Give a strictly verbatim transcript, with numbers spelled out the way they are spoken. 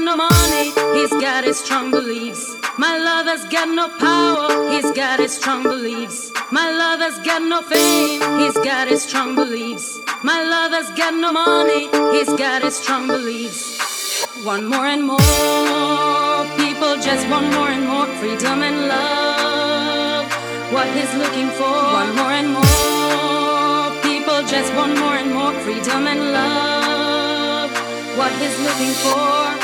no money, he's got his strong beliefs. My lover's got no power, he's got his strong beliefs. My lover's got no fame, he's got his strong beliefs. My lover's got no money, he's got his strong beliefs. Want more and more, people just want more and more freedom and love. What he's looking for, want more and more, people just want more and more freedom and love. What he's looking for.